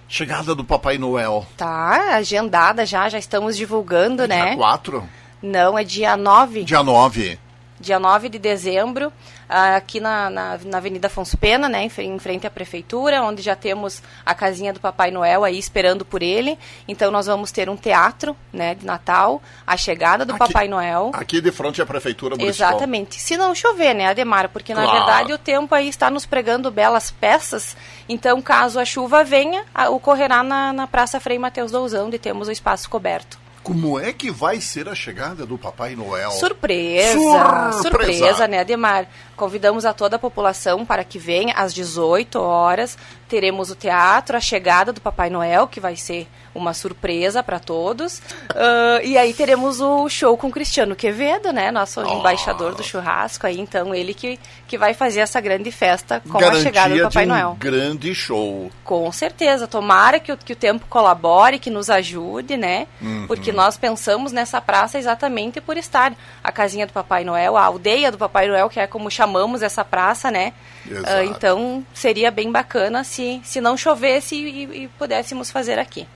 Chegada do Papai Noel. Tá, agendada já estamos divulgando, né? Dia 4? Não, é dia 9. Dia 9. Dia 9 de dezembro, aqui na Avenida Afonso Pena, né, em frente à Prefeitura, onde já temos a casinha do Papai Noel aí esperando por ele. Então nós vamos ter um teatro, né, de Natal, a chegada do Papai Noel. Aqui de frente à Prefeitura Municipal. Exatamente. Se não chover, né, Ademar? Porque na Claro. verdade o tempo aí está nos pregando belas peças. Então, caso a chuva venha, ocorrerá na Praça Frei Mateus Douzão, onde temos o espaço coberto. Como é que vai ser a chegada do Papai Noel? Surpresa, né, Ademar? Convidamos a toda a população para que venha às 18 horas. Teremos o teatro, a chegada do Papai Noel, que vai ser uma surpresa para todos. E aí teremos o show com o Cristiano Quevedo, né? Nosso embaixador do churrasco. Aí, então, ele que vai fazer essa grande festa com a chegada do Papai Noel. Grande show. Com certeza. Tomara que o tempo colabore, que nos ajude, né? Porque nós pensamos nessa praça exatamente por estar a casinha do Papai Noel, a aldeia do Papai Noel, que é como chamamos essa praça, né? Então, seria bem bacana se não chovesse e pudéssemos fazer aqui.